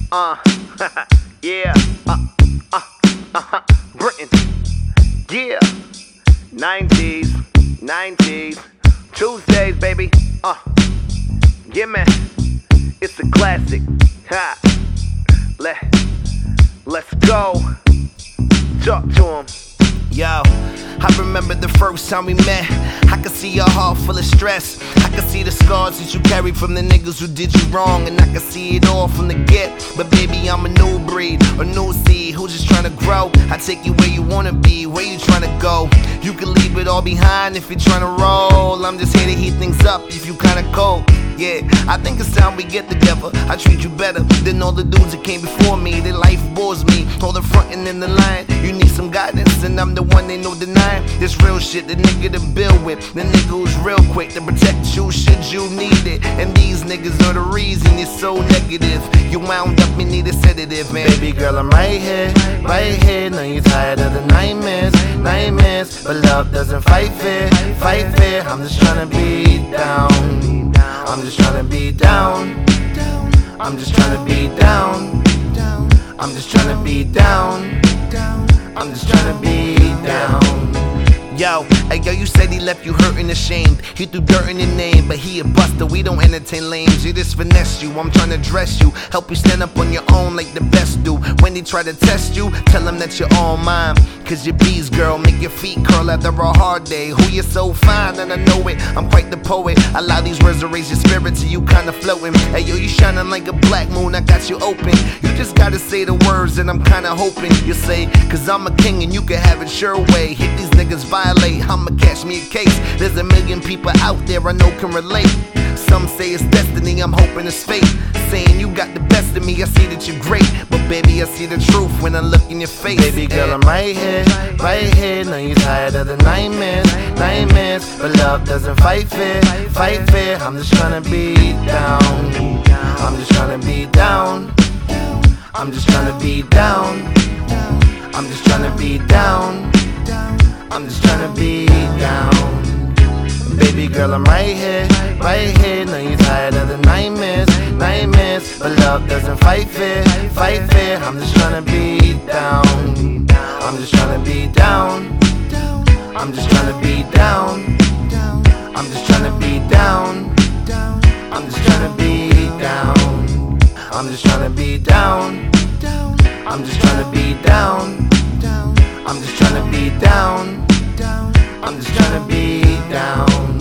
Yeah, Britain, yeah, 90s, Tuesdays, baby, yeah, man, it's a classic, ha, let's go, talk to him. Yo, I remember the first time we met. I could see your heart full of stress. I could see the scars that you carry from the niggas who did you wrong, and I could see it all from the get. But baby, I'm a new breed, a new seed who's just trying to grow. I take you where you wanna be, where you trying to go. You can leave it all behind if you're trying to roll. I'm just here to heat things up if you kinda cold. Yeah, I think it's time we get together. I treat you better than all the dudes that came before me. Their life bores me, all the frontin' in the line. You need some guidance, and I'm the one they no denying. This real shit, the nigga to build with, the nigga who's real quick to protect you should you need it. And these niggas are the reason you're so negative. You wound up, you need a sedative, man. Baby girl, I'm right here. Know you're tired of the nightmares. But love doesn't fight fair. I'm just tryna be down. I'm just tryna be down. I'm just tryna be down. I'm just tryna be down. I'm just tryna be down. Yo, you said he left you hurt and ashamed. He threw dirt in your name, but he a buster. We don't entertain lames. You just finesse you. I'm trying to dress you, help you stand up on your own like the best do. When they try to test you, tell them that you're all mine. Cause you're bees, girl, make your feet curl after a hard day. Who you're so fine, and I know it. I'm quite the poet. Allow these words to raise your spirit till you kinda floating. Hey yo, you shining like a black moon, I got you open. You just gotta say the words, and I'm kinda hoping you say, cause I'm a king and you can have it your way. Hit these niggas violate, I'ma catch me a case. There's a million people out there I know can relate. Some say it's destiny, I'm hoping it's fate. Saying you got the best of me, I see that you're great. But baby, I see the truth when I look in your face. Baby girl, I'm right here. Know you're tired of the nightmares. But love doesn't fight fair. I'm just tryna be down. I'm just tryna be down. I'm just tryna be down. I'm just tryna be down. I'm just tryna be down. Baby girl, I'm right here. Know you're tired of the nightmares. But love doesn't fight fair. I'm just tryna be down. I'm just tryna be down. I'm just tryna be down. I'm just tryna be down. I'm just tryna be down. I'm just tryna be down. I'm just tryna be down. I'm just tryna be down. I'm just tryna be down.